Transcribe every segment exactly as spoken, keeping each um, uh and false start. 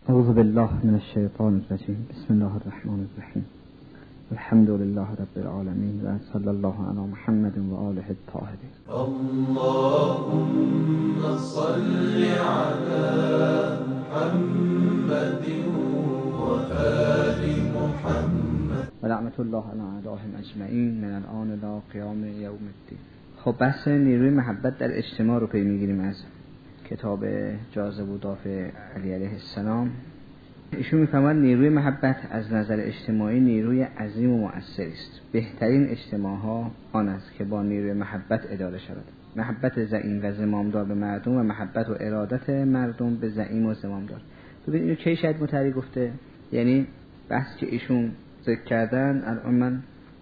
اعوذ بالله من الشیطان الرجیم. بسم الله الرحمن الرحیم. الحمد لله رب العالمین و صلی الله علی محمد و آله الطاهرین. اللهم صل علی محمد و آل محمد و لعنت الله علی اعدائهم اجمعین من الان الی قیام یوم الدین. خب بحث نیروی محبت در اجتماع رو پی میگیریم از کتاب جاذب و دافع علی علیه السلام. ایشون میفهمد نیروی محبت از نظر اجتماعی نیروی عظیم و مؤثری است. بهترین اجتماع ها آن است که با نیروی محبت اداره شود. محبت زعیم و زمامدار به مردم و محبت و ارادت مردم به زعیم و زمامدار. ببین اینو کی شاید متری گفته؟ یعنی بحث که ایشون ذکر کردن الان من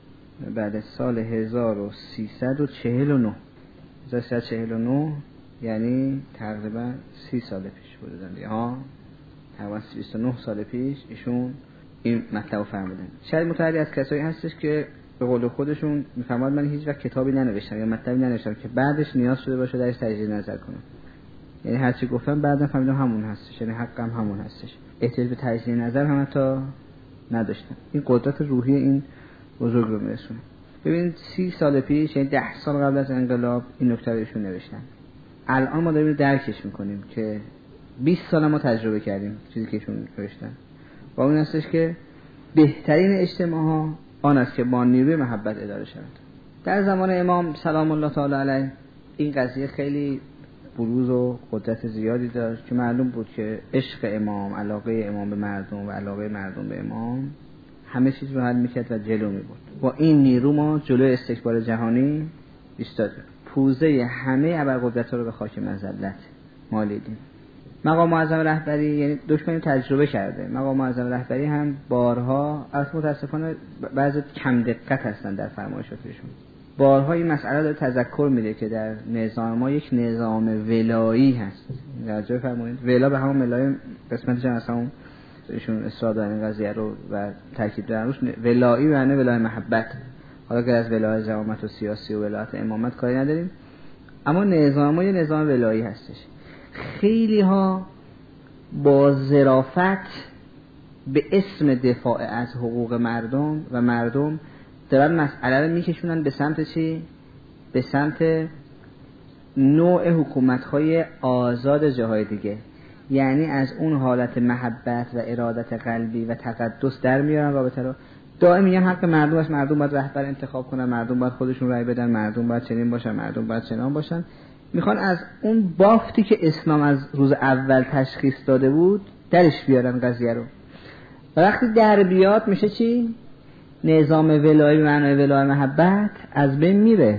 بعد سال هزار و سیصد و چهل و نه هزار و سیصد و چهل و نه یعنی تقریبا سی سال پیش بودن دیگه ها، تقریبا بیست و نه سال پیش ایشون این مطلب فرمودن. شاید متعدی از کسایی هستش که به قول خودشون میفهمد من هیچ وقت کتابی ننوشتم یا مطلبی ننوشتم که بعدش نیاز شده باشه درش تجدید نظر کنم، یعنی هر چی گفتم بعدم فهمیدم همون هستش، یعنی حقم همون هستش، احتیاج به تجدید نظر هم حتی نداشتم. این قدرت روحی این بزرگ رو میرسونه. ببین سی سال پیش یعنی ده سال قبل از انقلاب این نکته رو ایشون نوشتن. الان ما داریم درکش میکنیم که بیست سال ما تجربه کردیم چیزی که ایشون نوشتن. با اون هستش که بهترین اجتماع ها آن است که با نیروی محبت اداره شود. در زمان امام سلام الله تعالی علیه این قضیه خیلی بروز و قدرت زیادی داشت که معلوم بود که عشق امام، علاقه امام به مردم و علاقه مردم به امام همه چیز رو حل میکرد و جلو میبرد. با این نیرو ما جلوی استکبار جهانی ایستادیم، پوزه همه ابرقدرت‌ها رو به خاک مذلت مالیدیم. مقام معظم رهبری یعنی دشمن تجربه کرده. مقام معظم رهبری هم بارها از متاسفانه بعضی کم دقت هستن در فرمایشاتشون. بارها این مسئله رو تذکر میده که در نظام ما یک نظام ولایی هست. توجه فرمایید، ولا به همون ولای قسمت جان اصلا ایشون اصرار دارن این قضیه رو و تاکید دارن روش. ولایی معنی ولای محبت. حالا که از ولایت زعامت و سیاسی و ولایت امامت کاری نداریم، اما نظام ما یه نظام ولایی هستش. خیلی ها با ظرافت به اسم دفاع از حقوق مردم و مردم دارن مسئله رو میکشونن به سمت چی؟ به سمت نوع حکومت‌های آزاد جاهای دیگه، یعنی از اون حالت محبت و ارادت قلبی و تقدس در میارن رابطه رو. دائم میگن حق مردم است، مردم باید رهبر انتخاب کنن، مردم باید خودشون رأی بدن، مردم باید چنین باشن، مردم باید چنان باشن. میخوان از اون بافتی که اسلام از روز اول تشخیص داده بود درش بیارن قضیه رو. و وقتی در بیاد میشه چی؟ نظام ولایی به معنای ولای محبت از بین میره،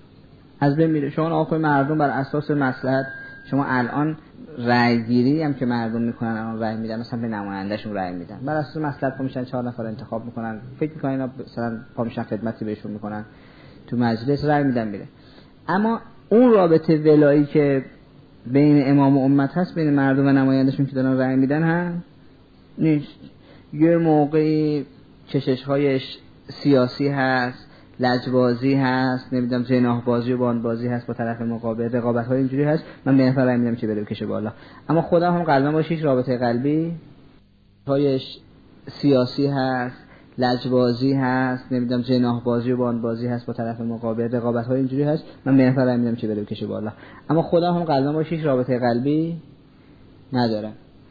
از بین میره. شما آقای مردم بر اساس مصلحت، شما الان رأی گیری هم که مردم میکنن الان رأی میدن، مثلا به نمایندهشون رأی میدن، بر اساس مصلحت پا میشن چهار نفر انتخاب میکنن، فکر میکنن اینا مثلا پا میشن خدمتی بهشون میکنن، تو مجلس رأی میدن میره. اما اون رابطه ولایی که بین امام و امت هست، بین مردم و نمایندهشون که دارن رأی میدن هم نیست. یه موقعی کشش‌هایش سیاسی هست، لجبازی هست، نمیدونم جناح بازی و باند بازی هست با طرف مقابل، رقابت‌های اینجوری هست، من به نفر رأی میدم که بره بکشه بالا. اما خدا هم قلبا باشه هیچ رابطه قلبی هایش سیاسی هست، لجبازی هست، نمیدونم جناح بازی و باند بازی هست با طرف مقابل، رقابت‌های اینجوری هست، من به نفر رأی میدم که بره بکشه بالا. اما خدا هم قلبا باشه هیچ رابطه قلبی نداره.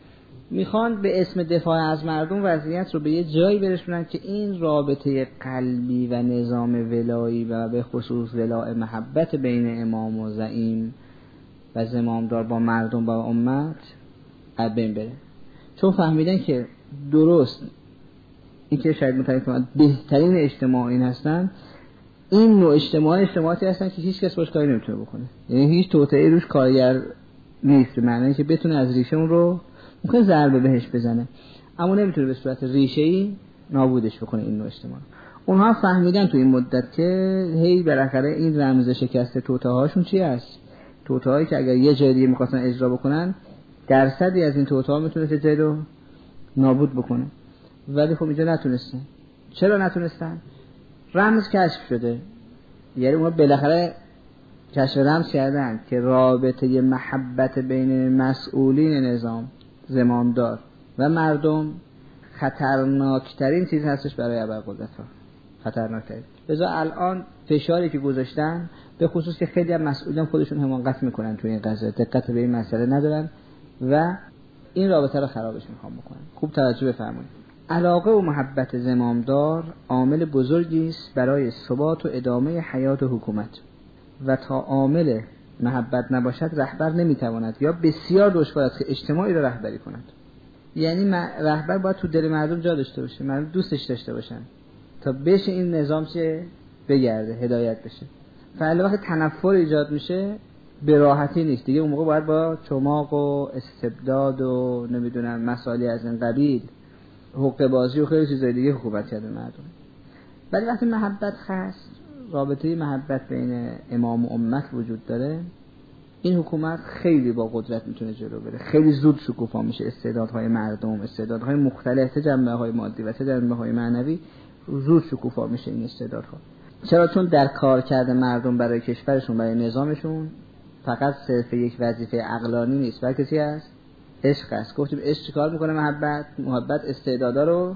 میخوان به اسم دفاع از مردم وضعیت رو به یه جایی برسونن که این رابطه قلبی و نظام ولایی و به خصوص ولاء محبت بین امام و زعیم و زمامدار با مردم با امت از بین بره. چون فهمیدن که درست این که شاید متعریف کنند بهترین اجتماع این هستن، این نوع اجتماع اجتماعاتی هستن که هیچ کس باش کاری نمیتونه بکنه، یعنی هیچ توطئه‌ای روش کارگر نیست، به معنی که بتونه از ریشه اون رو ممکن ضربه بهش بزنه اما نمیتونه به صورت ریشه‌ای نابودش بکنه این نوع اجتماع. اونها فهمیدن تو این مدت که هی بالاخره این رمز شکست توطئه‌هاشون چی است؟ توطئه‌ای که اگر یه جای دیگه می‌خواستن اجرا بکنن درصدی از این توطئه‌ها میتونه چه جایی رو نابود بکنه، ولی خب اینجا نتونستن. چرا نتونستن؟ رمز کشف شده، یعنی اونها بالاخره کشف رمز کردن که رابطه محبت بین مسئولین نظام، زمامدار و مردم خطرناکترین چیز هستش برای ابرقدرت‌ها، خطرناکترین. لذا الان فشاری که گذاشتن به خصوص که خیلی از مسئولین خودشون حماقت میکنن توی این قضیه، دقت به این مسئله ندارن و این رابطه رو خرابش میخوام بکنن. خوب توجه بفرمایید. علاقه و محبت زمامدار عامل بزرگی است برای ثبات و ادامه حیات و حکومت و تا عامل محبت نباشد رهبر نمیتواند یا بسیار دشوار است که اجتماعی را رهبری کند. یعنی رهبر باید تو دل مردم جا داشته باشه، مردم دوستش داشته باشن تا بشه این نظام چه بگرده، هدایت بشه. فعلا وقتی تنفر ایجاد میشه به راحتی نیست دیگه، اون موقع باید با چماق و استبداد و نمیدونم مسائلی از این قبیل، حقوق بازی و خیلی چیزای دیگه حکومت کرده مردم. ولی وقتی محبت هست، رابطه محبت بین امام و امت وجود داره، این حکومت خیلی با قدرت میتونه جلو بره، خیلی زود شکوفا میشه استعدادهای مردم، استعدادهای مختلف، جنبه‌های مادی و جنبه‌های معنوی زود شکوفا میشه این استعدادها. چرا؟ چون در کار کرده مردم برای کشورشون، برای نظامشون فقط صرف یک وظیفه عقلانی نیست، بلکه چی است؟ عشق است. گفتیم عشق چیکار میکنه؟ محبت محبت استعدادا رو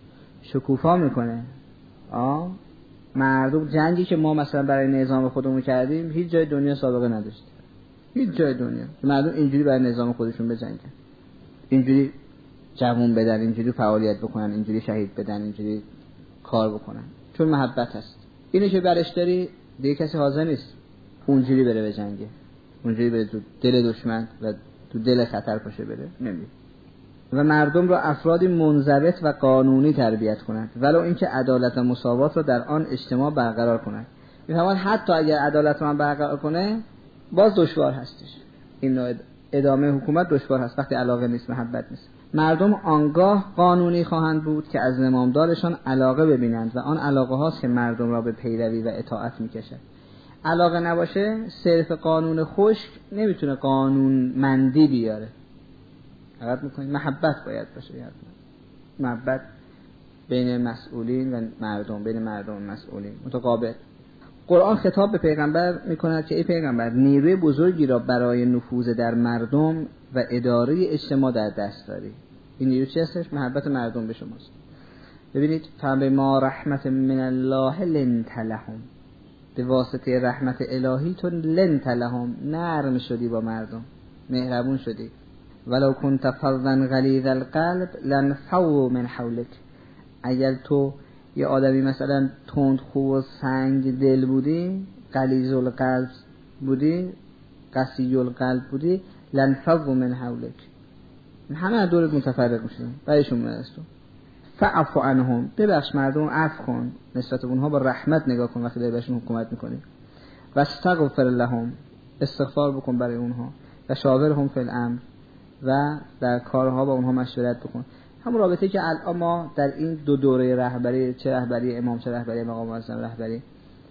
شکوفا میکنه. آه مردم جنگی که ما مثلا برای نظام خودمون کردیم هیچ جای دنیا سابقه نداشت، هیچ جای دنیا مردم اینجوری برای نظام خودشون بجنگن، اینجوری جوون بدن، اینجوری فعالیت بکنن، اینجوری شهید بدن، اینجوری کار بکنن، چون محبت هست. اینو که برش داری دیگه کسی حاضر نیست اونجوری بره به جنگه، اونجوری بره تو دل دشمن و تو دل خطر پاشه بره، نمیشه. و مردم را افرادی منضبط و قانونی تربیت کنند، ولو اینکه عدالت و مساوات را در آن اجتماع برقرار کنند. میفهمن حتی اگر عدالت رو برقرار کنه باز دشوار هستش، این نوع ادامه حکومت دشوار هست وقتی علاقه نیست، محبت نیست. مردم آنگاه قانونی خواهند بود که از زمامدارشان علاقه ببینند و آن علاقه هاست که مردم را به پیروی و اطاعت میکشد. علاقه نباشه صرف قانون خشک نمیتونه قانون مندی بیاره. حقیقت میکنید محبت باید باشه، یاد محبت بین مسئولین و مردم، بین مردم و مسئولین متقابل. قرآن خطاب به پیغمبر میکند که ای پیغمبر نیروی بزرگی را برای نفوذ در مردم و اداره اجتماع در دست داری. این نیرو چی هستش؟ محبت مردم به شماست. ببینید فبما رحمت من الله لنت لهم، به واسطه رحمت الهی تو لنت لهم نرم شدی با مردم، مهربون شدی. ولو كنت فظا غلیظ القلب لانفضوا من حولك، اگر تو یه آدمی مثلا تندخو و سنگ دل بودی، غلیظ القلب بودی، قسی القلب بودی، لانفضوا من حولك، همه دورت متفرق میشن برایشون میرسون. فاعف عنهم، ببخش مردم، عفو کن نسبت به اونها، با رحمت نگاه کن وقتی داری بهشون حکومت میکنی. و استغفر لهم، استغفار بکن برای اونها. و شاورهم فی الامر، و در کارها با اونها مشورت بکن. همون رابطه که الان ما در این دو دوره رهبری، چه رهبری امام چه رهبری مقام معظم رهبری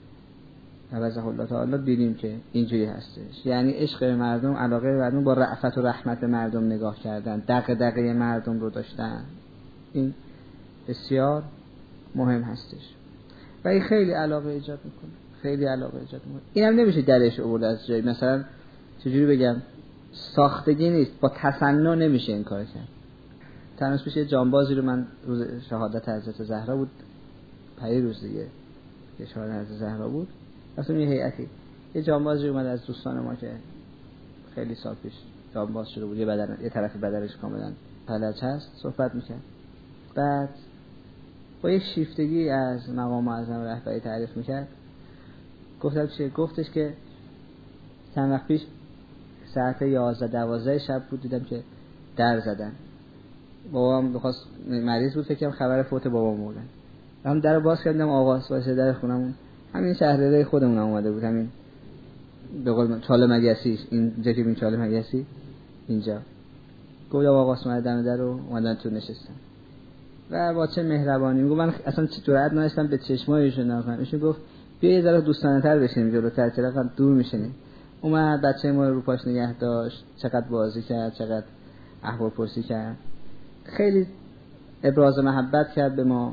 نوزه الله تعالی، دیدیم که اینجوری هستش. یعنی عشق مردم، علاقه مردم، با رأفت و رحمت مردم نگاه کردن، دغدغه مردم رو داشتن. این بسیار مهم هستش و این خیلی علاقه ایجاد میکنه، خیلی علاقه ایجاد میکنه. اینم نمیشه درش آورد از جای، مثلا چجوری بگم، ساختگی نیست، با تصنع نمیشه این کار کرد. تنش پیش یه جانبازی رو من روز شهادت حضرت زهرا بود، پری روز دیگه که شهادت حضرت زهرا بود، اصلا یه هیئتی یه جانبازی اومد از دوستان ما که خیلی سال پیش جانباز شده بود، یه بدن، یه طرف بدنش کاملا فلج هست، صحبت میکرد. بعد با یک شیفتگی از مقام معظم رهبری تعریف میکرد. گفتم چیه؟ گفتش که چند وقت پیش ساعت یازده دوازده شب بود، دیدم که در زدن. بابام بخواست، مریض بود، فکرم خبر فوت بابام بودن. هم در باز کردم، آقا واسه در خونمون همین شهرهای خودمون اومده بود، همین به قول چاله مگسی، این جا که این چاله مگسی اینجا. گفتم آقا اسماعیل دم در رو اومدن تو نشستن و با چه مهربانی. میگم من اصلا جرئت نداشتم به چشمایشون نگاه کنم. ایشون گفت بیا یه ذره دوستانه تر بشینیم جلوتر، چرا دور میشینیم. اومد بچه ما رو پاش نگه داشت، چقدر بازی کرد، چقدر احوال پرسی کرد، خیلی ابراز محبت کرد به ما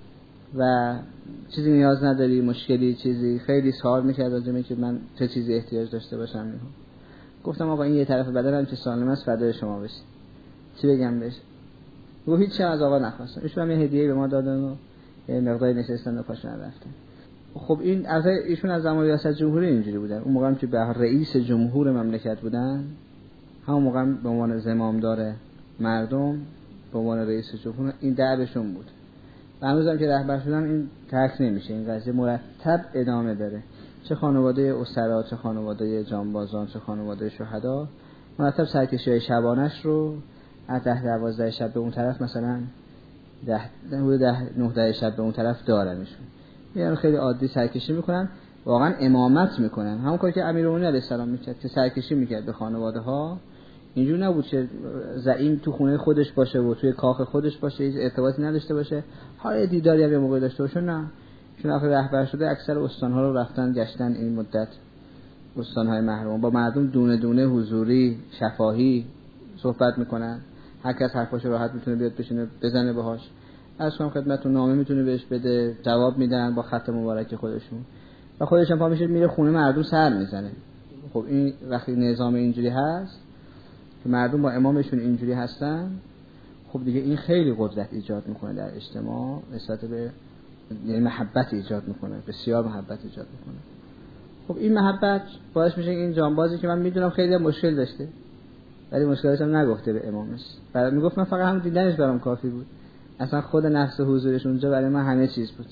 و چیزی نیاز نداری، مشکلی چیزی، خیلی سوال میکرد راجع به که من چه چیزی احتیاج داشته باشم. میگم گفتم آقا این یه طرف بدنم که سالم است، فدای شما بشه. چی بگم بهش؟ گفت هیچ چیز از آقا نخواستم. ایشون هم یه هدیه به ما دادن و یه مقداری نشستن و پاشون رفتن. خب این از ایشون از زمان ریاست جمهوری اینجوری بودن. اون موقع هم که به رئیس جمهور مملکت بودن، همون موقع به عنوان زمامدار مردم، به عنوان رئیس جمهور، این دعوشون بود. و هنوز هم که رهبر شدن این ترک نمیشه، این قضیه مرتب ادامه داره. چه خانواده اسرا، چه خانواده جانبازان، چه خانواده شهدا، مرتب سرکشی‌های شبانش رو از ده دوازده شب به اون طرف، مثلا ده ده ده نه ده شب به اون طرف دارنشون. میان خیلی عادی سرکشی میکنن، واقعا امامت میکنن. همون کاری که امیرالمومنین علیه السلام میکرد که سرکشی میکرد به خانواده ها. اینجوری نبود که زعیم تو خونه خودش باشه و توی کاخ خودش باشه، هیچ ارتباطی نداشته باشه. حالا دیداری هم یه موقع داشته باشه، نه. چون آخر رهبر شده اکثر استان‌ها رو رفتن گشتن این مدت، استان‌های محروم، با مردم دونه دونه حضوری شفاهی صحبت میکنن. هر کس حرفاشو راحت میتونه بیاد بشینه بزنه باهاش. از شما خدمتتون نامه میتونه بهش بده، جواب میدن با خط مبارک خودشون. و خودش هم پا میشه میره خونه مردم سر میزنه. خب این وقتی نظام اینجوری هست که مردم با امامشون اینجوری هستن، خب دیگه این خیلی قدرت ایجاد میکنه در اجتماع، نسبت به یعنی محبت ایجاد میکنه، بسیار محبت ایجاد میکنه. خب این محبت باعث میشه این جانبازی که من میدونم خیلی مشکل داشته، ولی مشکلش هم نگفته به امامش. برای میگفت من فقط هم دیدنش برام کافی بود. اصلا خود نفس حضورش اونجا برای من همه چیز بود.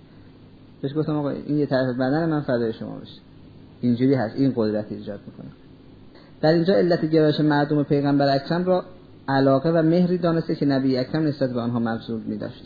بهش گفتم آقا این یه طرف بدن من فدای شما بشه. اینجوری هست، این قدرت ایجاد میکنه. در اینجا علت گرایش مردم پیغمبر اکرم را علاقه و مهری دانسته که نبی اکرم نسبت به آنها مبذول می‌داشت.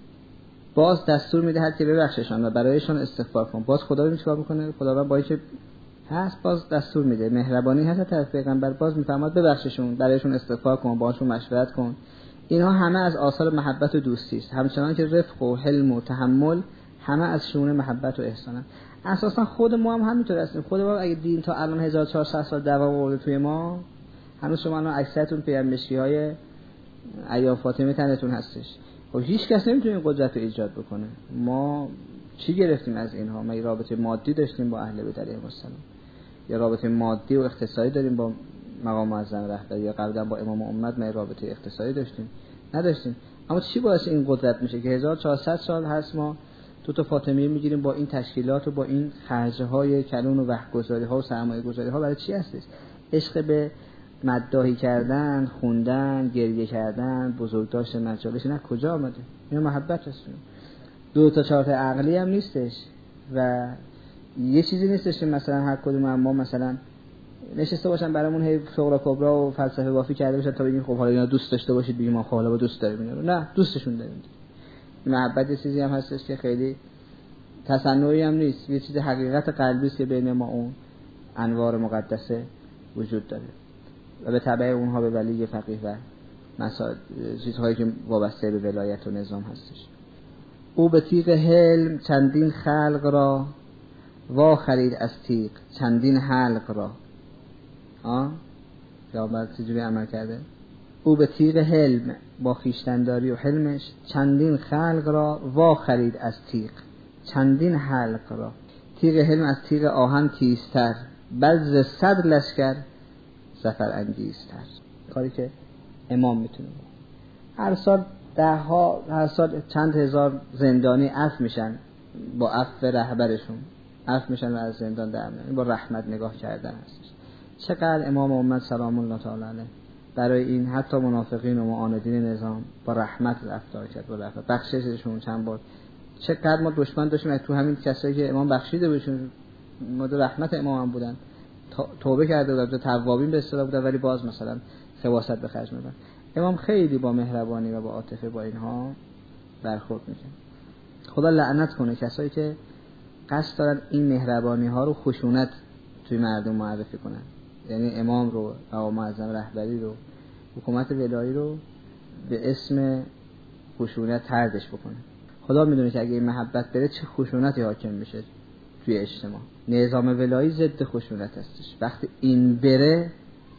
باز دستور میدهد که ببخششان و برایشان استغفار کن. باز خدا رو چیکار میکنه؟ خداوند با اینکه هست باز دستور میده، مهربانی هست از پیغمبر، باز میفرماد ببخششون، برایشون استغفار کن، باهاشون مشورت کن. اینها همه از آثار محبت و دوستی است. همچنان که رفق و حلم و تحمل همه از شؤون محبت و احسان. اساسا خود ما هم همینطور هستیم. خود ما اگه دین تا الان هزار و چهارصد سال دوام آورده توی ما، هنوز شما الان اکثرتون پیامبرشی‌های ایام فاطمه تنتون هستش. خب هیچ کس نمیتونه این قدرت رو ایجاد بکنه. ما چی گرفتیم از اینها؟ ما رابطه مادی داشتیم با اهل بیت علیهم السلام، یا رابطه مادی و اقتصادی داریم با مقام معظم رهبری، یا قبلا با امام امت ما رابطه اقتصادی داشتیم؟ نداشتیم. اما چی باعث این قدرت میشه که هزار و چهارصد سال هست ما تو تا فاطمیه میگیریم با این تشکیلات و با این خرج‌های کلون و وقت‌گذاری‌ها و سرمایه‌گذاری‌ها؟ برای چی هستش؟ عشق به مداحی کردن، خوندن، گریه کردن، بزرگداشت مجالس، نه کجا آمده؟ این محبت هست. دو تا چهار تا عقلی هم نیستش و یه چیزی نیستش که مثلا هر کدوم ما مثلا نشسته باشن برامون هی صغرا کبرا و فلسفه بافی کرده باشن تا بگیم خب حالا اینا دوست داشته باشید بگیم ما حالا با دوست داریم اینا. نه، دوستشون داریم. محبت یه چیزی هم هستش که خیلی تصنعی هم نیست، یه چیز حقیقت قلبی است که بین ما اون انوار مقدسه وجود داره و به تبع اونها به ولی فقیه و مسائل چیزهایی که وابسته به ولایت و نظام هستش. او به تیغ حلم چندین خلق را وا خرید از تیغ چندین حلق را. ها یا بعد چجوری عمل کرده؟ او به تیغ حلم با خیشتنداری و حلمش چندین خلق را وا خرید از تیغ چندین حلق را. تیغ حلم از تیغ آهن تیزتر، بز صد لشکر سفر انگیزتر. کاری که امام میتونه. هر سال ده ها، هر سال چند هزار زندانی عفو میشن با عفو رهبرشون، عفو میشن و از زندان در میان. با رحمت نگاه کردن هستش. چقدر امام امت سلام الله تعالی علیه برای این حتی منافقین و معاندین نظام با رحمت رفتار کرد، با رحمت بخشششون چند بار. چقدر ما دشمن داشتیم تو همین کسایی که امام بخشیده بهشون، مورد رحمت امام هم بودن، توبه کرده بودن، توابین به اصطلاح بودن، ولی باز مثلا خواست به خرج میدن. امام خیلی با مهربانی و با عاطفه با اینها برخورد میکنه. خدا لعنت کنه کسایی که قصد دارن این مهربانی ها رو خشونت توی مردم معرفی کنن، یعنی امام رو، مقام معظم رهبری رو، حکومت ولایی رو به اسم خشونت طردش بکنه. خدا میدونه که اگه این محبت بره چه خشونتی حاکم میشه توی اجتماع. نظام ولایی ضد خشونت هستش. وقتی این بره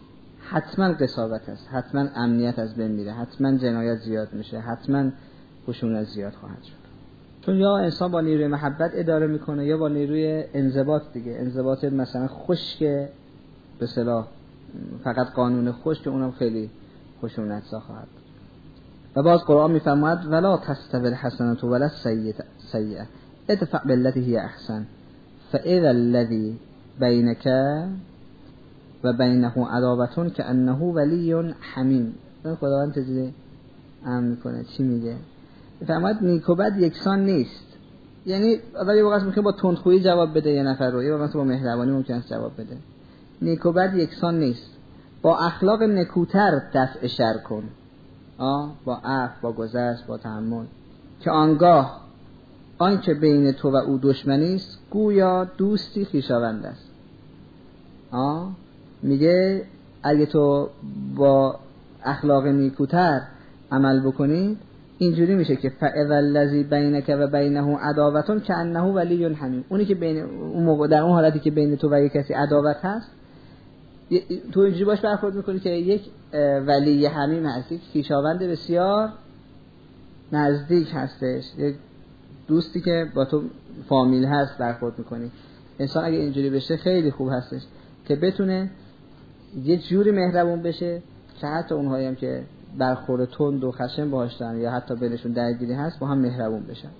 حتما قساوت هست، حتما امنیت از بین میره، حتما جنایت زیاد میشه، حتما خشونت زیاد خواهد شد. چون یا انسان با نیروی محبت اداره میکنه یا با نیروی انضباط دیگه. انضباط مثلا خشک به اصطلاح فقط قانون خشک، اونم خیلی خشونت سا خواهد. و باز قرآن میفرماید ولا تستوی الحسنة ولا السیئة ادفع بالتي هي احسن فاذا الذي بینک و بینه عداوة کأنه ولی حمیم. خداوند چجوری امر میکنه؟ چی میگه؟ میفرماید نیک و بد یکسان نیست. یعنی آدم یه وقت ممکنه با تندخویی جواب بده یه نفر رو، یه وقت با مهربانی ممکنه جواب بده. نیک و بد یکسان نیست. با اخلاق نکوتر دفع شر کن، آه با عفو، با گذشت، با تحمل، که آنگاه آن که بین تو و او دشمنی است گویا دوستی خویشاوند است. آه میگه اگه تو با اخلاق نیکوتر عمل بکنید اینجوری میشه که فاذا الذی بینک و بینه عداوة کأنه ولی حمیم. اونی که بین اون موقع در اون حالتی که بین تو و یک کسی عداوت هست تو اینجوری باش برخورد میکنی که یک ولی حمیم هست، یک خویشاوند بسیار نزدیک هستش، یک دوستی که با تو فامیل هست برخورد میکنی. انسان اگه اینجوری بشه خیلی خوب هستش که بتونه یه جوری مهربون بشه که حتی اونهایی هم که برخورد تند و خشن باهاش دارن یا حتی بینشون درگیری هست با هم مهربون بشن.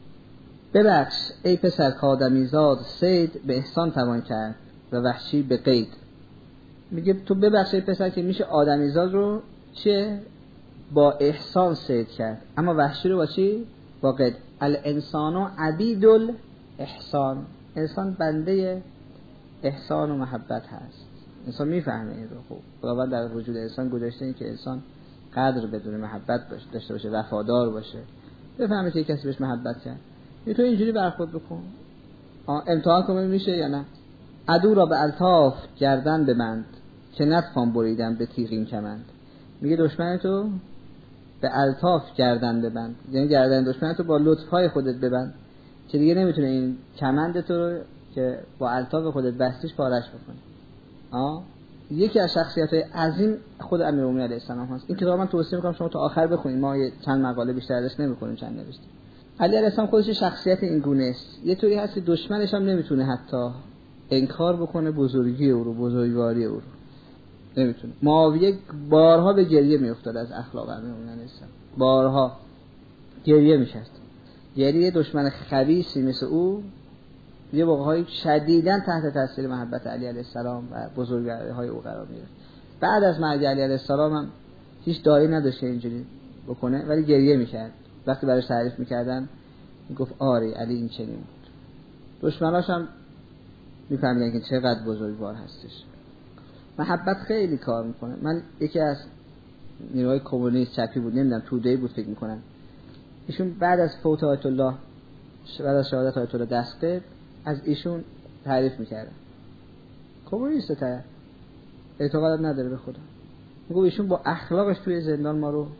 ببخش ای پسر کآدمیزاد صید به احسان توان کرد و وحشی به قید. میگه تو ببخش ای پسر که میشه آدمیزاد رو چه با احسان صید کرد، اما وحشی رو با چی؟ با قید. الانسان عبید الاحسان. انسان بنده احسان و محبت هست. انسان میفهمه این رو. خوب خداوند در وجود انسان گذاشته این که انسان قدر بدون محبت باشه، داشته باشه، وفادار باشه، بفهمه که کسی بهش محبت کرد. تو اینجوری برخورد بکن. امتحان کنم میشه یا نه. عدو را به الطاف گردن ببند که نتوان بریدن به تیغین کمند. میگه دشمن تو به الطاف گردن ببند، یعنی گردن دشمن تو با لطفهای خودت ببند که دیگه نمیتونه این کمند تو رو که با الطاف خودت بستیش پارش بکنه. آه یکی از شخصیت‌های عظیم خود امیرالمومنین علیه السلام هست. این کتاب من توصیه می‌کنم شما تا آخر بخونید، ما یه چند مقاله بیشتر ازش نمی‌کنیم، چند نوشتیم. علی علیه السلام خودش شخصیت این گونه است. یه طوری هست که دشمنش هم نمیتونه حتی انکار بکنه بزرگی او رو، بزرگواری او رو. نمیتونه. معاویه بارها به گریه میافتاد از اخلاق امیرالمومنین علیه السلام. بارها گریه می‌کرد. یعنی یه دشمن خبیثی مثل او یه واقعای شدیداً تحت تاثیر محبت علی علیه السلام و بزرگواری او قرار می‌گرفت. بعد از مرگ علی علیه السلام هم هیچ دایی نداشت اینجوری بکنه، ولی گریه می‌کرد. وقتی براش تعریف می‌کردن میگفت آره علی این چنین بود. دشمناش هم می‌فهمیدن که چقدر بزرگوار هستش. محبت خیلی کار می‌کنه. من یکی از نیروهای کمونیست چپی بود، نمیدونم توده‌ای بود فکر می‌کنم. ایشون بعد از فوت آیت الله، بعد از شهادت آیت الله دستگیر از ایشون تعریف می‌کردن. کمونیست تا اعتقاد نداره به خدا. میگه ایشون با اخلاقش توی زندان ما رو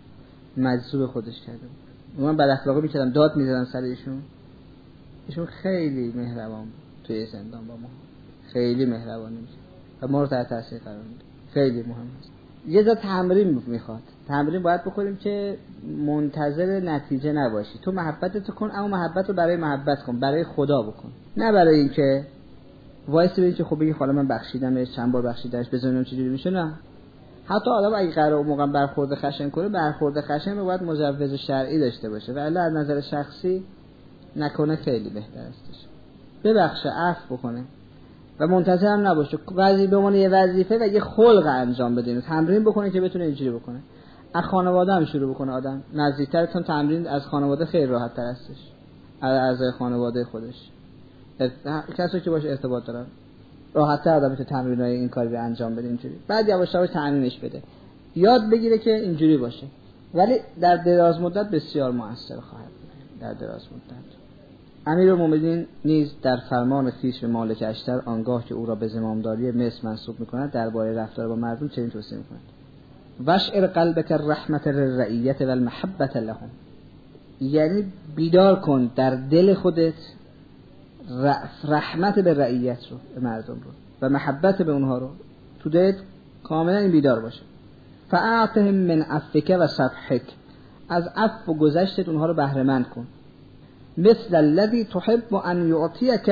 مجذوب خودش کرده بود. من بد اخلاقی می‌کردم، داد می‌زدم سر ایشون. ایشون خیلی مهربان بود توی زندان با ما. خیلی مهربانی میشه. و ما رو تحت تاثیر قرار میده. خیلی مهم است. یه ذات تمرین میخواد. تمرین باید بکنیم که منتظر نتیجه نباشی. تو محبتت کن، اما محبت رو برای محبت کن، برای خدا بکن. نه برای اینکه وایس ببین که خب بگی حالا من بخشیدمش، چند بار بخشیدمش، بزنم چجوری میشه. نه. حتی آدم اگه قراره اون موقع برخورد خشن کنه، برخورد خشن رو باید مجوز شرعی داشته باشه. ولی از نظر شخصی نکنه خیلی بهتر استش. ببخشه، عفو بکنه. و منتظر هم نباشه. وظیفه به عنوان یه وظیفه و یه خلق انجام بده. تمرین بکنه که بتونه اینجوری بکنه. از خانواده هم شروع بکنه. آدم نزدیکترتون تمرین از خانواده خیلی راحت تر هستش. از اعضای خانواده خودش. کسی که باشه ارتباط دارن. راحت تر آدم میتونه تمرینای این کاری رو انجام بده اینجوری. بعد یواش یواش تمرینش بده. یاد بگیره که اینجوری باشه. ولی در دراز مدت بسیار موثر خواهد بود. در دراز مدت. امیرالمومنین نیز در فرمان خویش به مالک اشتر آنگاه که او را به زمامداری مصر منصوب می‌کند درباره رفتار با مردم چنین توصیه می‌کند: واشعر قلبک الرحمت للرعیت و المحبت لهم. یعنی بیدار کن در دل خودت رحمت به رعیت رو، به مردم رو، و محبت به اونها رو تو دلت کاملا این بیدار باشه. فاعطهم من عفوک و صفحک. از عفو و گذشتت اونها رو بهره مند کن. مثل الذي تحب ان يعطيك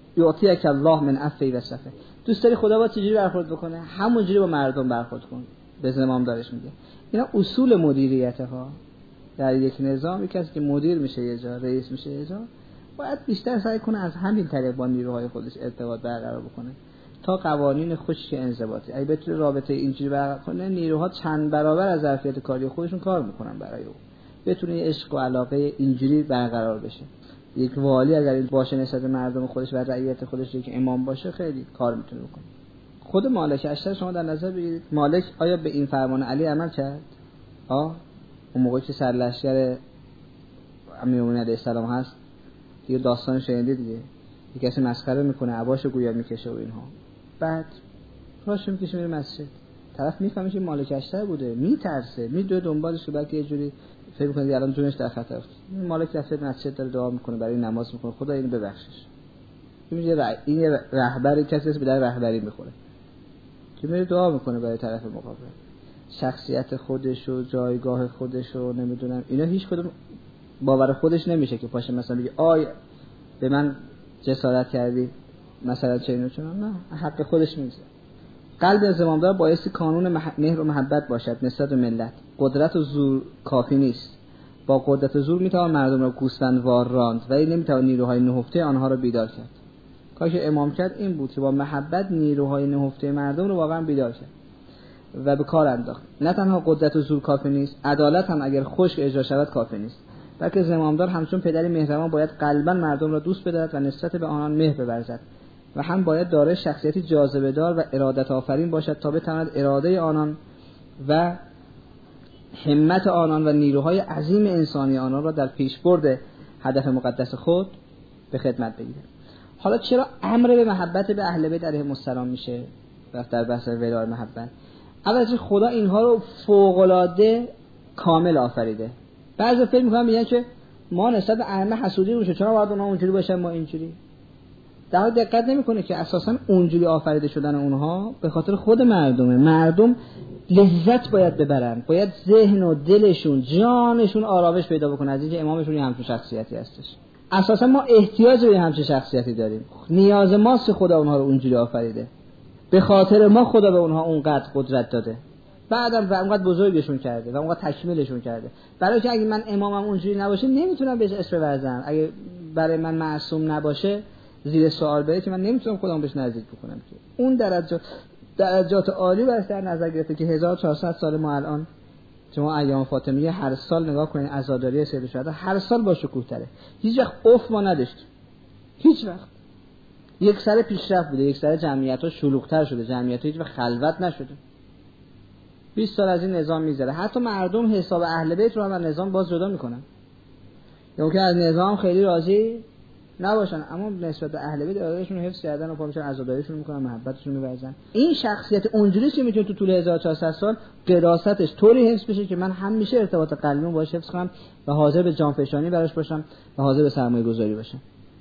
يعطيك الله من عفوه و صفحه. دوست داری خدا با چجوری برخورد بکنه؟ همونجوری با مردم برخورد کن. به زمامدارش میگه. اینا اصول مدیریت ها. در یک نظام کسی که مدیر میشه یه جا، رئیس میشه یه جا، باید بیشتر سعی کنه از همین طریق با نیروهای خودش ارتباط برقرار بکنه تا قوانین خشک انضباطی. اگه بتونه رابطه اینجوری برقرار کنه، نیروها چند برابر از ظرفیت کاری خودشون کار میکنن برای او. بتونه یه عشق و علاقه اینجوری برقرار بشه. یک والی اگر باشه نسبت به مردم خودش و رعیت خودش، یک امام باشه، خیلی کار میتونه بکنه. خود مالک اشتر شما در نظر بگیرید، مالک آیا به این فرمان علی عمل کرد؟ آه اون موقعی که سرلشکر امیرالمومنین علیه السلام هست، دیگه داستان شنیده دیگه، یک کسی مسخره میکنه، عباشو گویا میکشه و اینها، بعد راهش میکشه میره مسجد، طرف میفهمه که مالک اشتر بوده، میترسه، میدوه دنبالش، بلکه یه جوری فکر میکنه دیگه الان جونش در خطر است. مالک رفته مسجد داره دعا میکنه، برای نماز میکنه، خدا اینو ببخشش. این یه این رهبری کسی است به در رهبری میخوره که میره دعا میکنه برای طرف مقابل. شخصیت خودش و جایگاه خودش و نمیدونم اینا هیچ کدوم باور خودش نمیشه که پاشه مثلا بگه آی به من جسارت کردی مثلا چه اینو چون نه، حق خودش میگه. قلب زمامدار بایستی کانون مهر و محبت باشد نسبت به ملت. قدرت و زور کافی نیست. با قدرت و زور میتوان مردم را گوسفندوار راند ولی نمیتوان نیروهای نهفته آنها را بیدار کرد. کاری که امام کرد این بود که با محبت نیروهای نهفته مردم رو واقعا بیدار کرد و به کار انداخت. نه تنها قدرت و زور کافی نیست، عدالت هم اگر خشک اجرا شود کافی نیست، بلکه زمامدار همچون پدری مهربان باید قلباً مردم را دوست بدارد و نسبت به آنان مهر بورزد و هم باید دارای شخصیتی جاذبه‌دار و ارادت آفرین باشد تا بتواند اراده آنان و همت آنان و نیروهای عظیم انسانی آنان را در پیشبرد هدف مقدس خود به خدمت بگیرد. حالا چرا امر به محبت به اهل بیت علیهم السلام میشه وقت در بحث ولای محبت؟ اولا خدا اینها رو فوق‌العاده کامل آفریده. بعضی فکر می‌کنن میگن که ما نسبت به ائمه حسودی روشه، چرا باید اونها اونجوری باشن ما اینجوری؟ در حال دقت نمی‌کنه که اساساً اونجوری آفریده شدن اونها به خاطر خود مردمه. مردم لذت باید ببرن، باید ذهن و دلشون جانشون آرامش پیدا بکنه از اینکه امامشون یه همچین شخصیتی هستش. اساساً ما احتیاج به همچین شخصیتی داریم، نیاز ماست خدا اونها رو اونجوری آفریده، به خاطر ما خدا به اونها اونقدر قدرت داده، بعدم و اونقدر بزرگشون کرده و اونقدر تکمیلشون کرده. برای که اگه من امامم اونجوری نباشه نمیتونم بهش اسم ببرم، اگه برای من معصوم نباشه زیر سوال بره که من نمیتونم خودم بهش نزدیک بکنم. که اون درجات درجات عالی برش در نظر گرفته که هزار و چهارصد سال ما الان شما ایام فاطمیه هر سال نگاه کنین عزاداری سید الشهدا هر سال با شکوه تره، هیچ وقت افت ما نداشتیم، هیچ وقت. یک سر پیشرفت بوده، یک سر جمعیت‌ها شلوغ‌تر شده، جمعیت‌ها هیچ وقت خلوت نشده. بیست سال از این نظام میذاره. حتی مردم حساب اهل بیت رو هم از نظام باز جدا میکنن، یا که از نظام خیلی راضی نباشن اما نسبت به اهل بیت ارادهشون رو حفظ کردن و پامیشن عزاداریشون میکنن، محبتشون می‌ورزن. این شخصیت اونجوری که میتونه تو طول هزار و چهارصد سال قراستش طوری حفظ بشه که من همیشه ارتباط قلبی باهاش حفظ کنم و حاضر به جانفشانی براش باشم و حاضر به سرمایه‌گذاری باشم.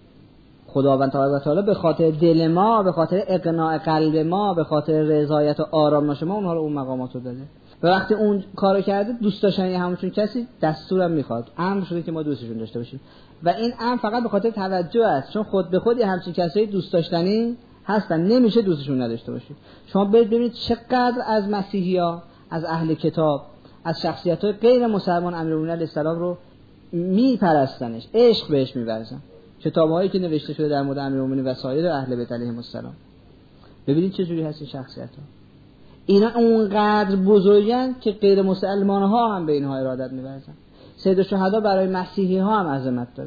خداوند تعالی و تعالی به خاطر دل ما، به خاطر اقناع قلب ما، به خاطر رضایت و آرامش ما اونها رو اون مقامات رو داده. و وقتی اون کارو کرده دوست داشتنی همون کسی دستورم میخواد، امر شده که ما دوستشون داشته باشیم و این امر فقط به خاطر توجه است، چون خود به خودی همچین کسایی دوست داشتنی هستن، نمیشه دوستشون نداشته باشید. شما برید ببینید چقدر از مسیحی‌ها، از اهل کتاب، از شخصیت‌های غیر مسلمان امیرالمومنین علیه السلام رو میپرستنش، عشق بهش می‌ورزن. کتاب‌هایی که نوشته شده در مورد امیرالمومنین و سایر اهل بیت علیهم السلام، ببینید چه جوری هست این شخصیت‌ها. اینا اونقدر بزرگن که غیر مسلمان‌ها هم به اینها ارادت می‌ورزن. سید الشهدا برای مسیحی‌ها هم عظمت داره،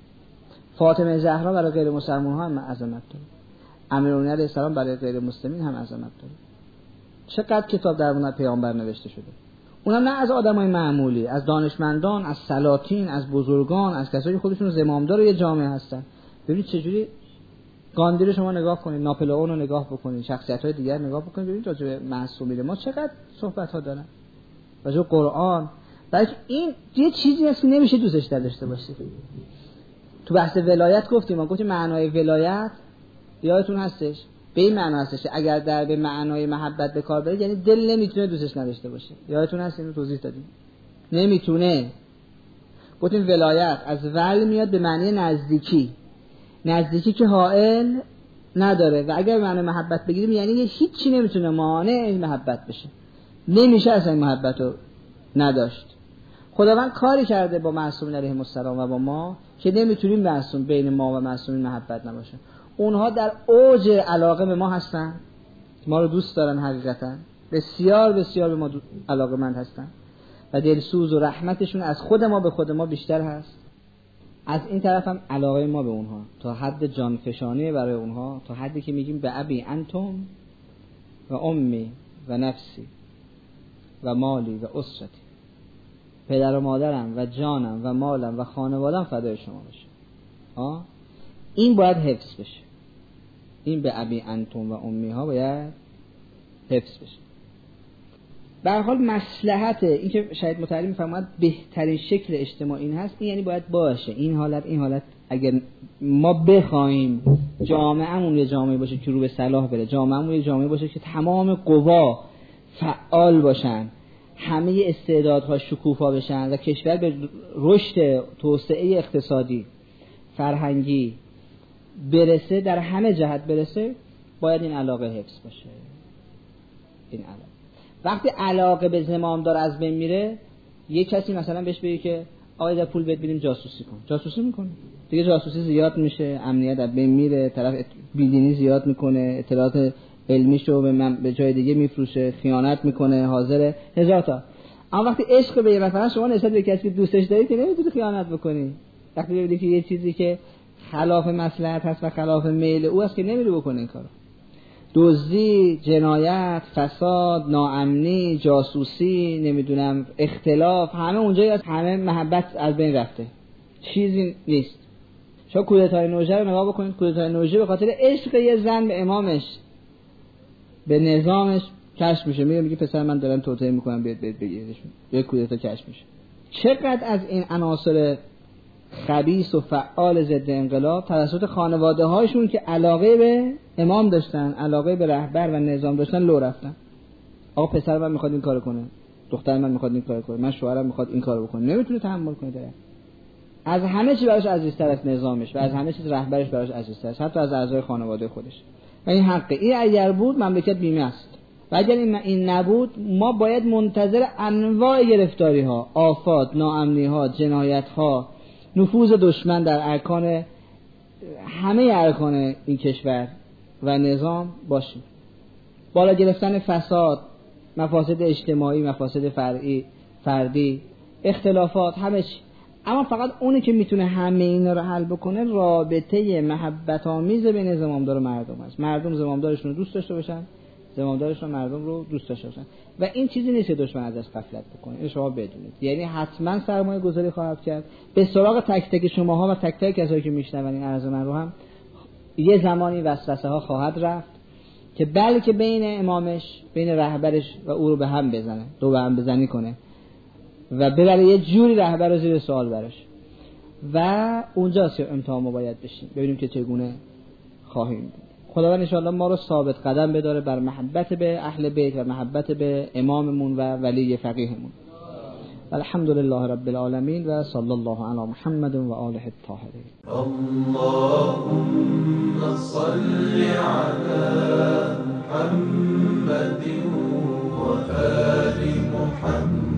فاطمه زهرا برای غیر مسلمان‌ها هم عظمت داره، امیرالمومنین علیه السلام برای غیر مسلمین هم عظمت داره. چقدر کتاب در مورد پیامبر نوشته شده، اونم نه از آدمای معمولی، از دانشمندان، از سلاطین، از بزرگان، از کسایی که خودشون زمامدار یه جامعه هستن. ببینید چجوری گاندی رو شما نگاه کنید، ناپلئون رو نگاه بکنید، شخصیت‌های دیگر نگاه بکنید، ببینید راجع به معصومین ما چقدر صحبت‌ها دارن، راجع به قرآن. بلکه این یه چیزی هست که نمیشه دوستش داشته باشید. تو بحث ولایت گفتیم، ما گفتیم معنای ولایت یادتون هستش به این معنا هستش اگر در به معنای محبت به کار بره، یعنی دل نمیتونه دوستش نداشته باشه. یادتون هست اینو توضیح دادیم، نمیتونه. گفتیم ولایت از ول میاد به معنی نزدیکی، نزدیکی که حائل نداره و اگر به معنی محبت بگیریم یعنی هیچی نمیتونه مانع این محبت بشه. نمیشه اصلا این محبت رو نداشت. خداوند کاری کرده با معصومین علیهم السلام و با ما که نمیتونیم معصوم بین ما و معصومین محبت نباشه. اونها در اوج علاقه به ما هستن، ما رو دوست دارن، حقیقتا بسیار بسیار به ما علاقه‌مند هستن و دلسوز و رحمتشون از خود ما به خود ما بیشتر هست. از این طرف هم علاقه ما به اونها تا حد جانفشانی برای اونها، تا حدی که میگیم به ابی انتم و امی و نفسی و مالی و اسرتی، پدر و مادرم و جانم و مالم و خانوادم فدای شما باشه. آه؟ این باید حفظ بشه. این به ابی انتم و امی ها باید حفظ بشه. به هر حال مصلحت این که شاید متعلم میفهمد بهترین شکل اجتماع این هست، این یعنی باید باشه این حالت. این حالت اگر ما بخوایم جامعهمون یه جامعه باشه که رو به صلاح بره، جامعهمون یه جامعه باشه که تمام قوا فعال باشن، همه استعدادها شکوفا بشن و کشور به رشد توسعه اقتصادی فرهنگی برسه، در همه جهت برسه، باید این علاقه حفظ باشه. این علاقه وقتی علاقه به زمامدار از بین میره، یه کسی مثلا بهش بگه که آقا در پول بهت بدیم جاسوسی کن، جاسوسی میکنه دیگه، جاسوسی زیاد میشه، امنیت از بین میره، طرف بیدینی زیاد میکنه، اطلاعات علمیشو به من به جای دیگه میفروشه، خیانت میکنه، حاضر هزار تا. اما وقتی عشق به مثلا شما نسبت به کسی که دوستش داری که نمیتونی خیانت بکنی، وقتی ببینی که یه چیزی که خلاف مصلحت هست و خلاف میل او است که نمیری بکنی این کارو. دزدی، جنایت، فساد، ناامنی، جاسوسی، نمیدونم اختلاف، همه اونجایی از همه محبت از بین رفته، چیزی نیست. شما کودتای نوژه رو نگاه بکنید، کودتای نوژه به خاطر عشق یه زن به امامش، به نظامش کشف میشه، میگه میگه پسر من دارن توطئه میکنن، بیاد بیاد بگیردشون، یه کودتا کشف میشه. چقدر از این عناصر خبیث و فعال ضد انقلاب توسط خانواده هاشون که علاقه به امام داشتن، علاقه به رهبر و نظام داشتن، لو رفتن. آقا پسر من میخواد این کارو کنه، دختر من میخواد این کارو کنه، من شوهرم میخواد این کارو بکنه، نمیتونه تحمل کنه داره. از همه چیز براش عزیزتر از نظامش و از همه چیز رهبرش براش عزیزتر است، حتی از اعضای خانواده خودش. و این حقه. این اگر بود مملکت بیمه است. و اگر این این نبود، ما باید منتظر انواع گرفتاری ها، آفات، ناامنی ها، جنایت ها، نفوذ دشمن در ارکان همه ارکان این کشور و نظام باشیم. بالا گرفتن فساد، مفاسد اجتماعی، مفاسد فرعی، فردی، اختلافات، همه چی. اما فقط اونی که میتونه همه اینا رو حل بکنه رابطه محبت آمیز بین زمامدار و مردم است. مردم زمامدارشون رو دوست داشته باشن، زمامدارشون مردم رو دوست داشته باشن. و این چیزی نیست که دشمن ازش غفلت بکنه. این شما بدونید. یعنی حتما سرمایه گذاری خواهد کرد. به سراغ تک تک شماها و تک تک کسایی که میشنون این عرض من رو هم یه زمانی وسوسه ها خواهد رفت که بلکه بین امامش، بین رهبرش و او رو به هم بزنه، دو به هم بزنی کنه و ببره یه جوری رهبر رو زیر سوال برش. و اونجاست که امتحان ما باید بشیم، ببینیم که چگونه خواهیم بود. خداوند ان شاءالله ما رو ثابت قدم بداره بر محبت به اهل بیت و محبت به اماممون و ولی فقیهمون. الحمدلله رب العالمین و صلی الله علی محمد و آله الطاهرین. اللهم صل علی محمد و آل محمد.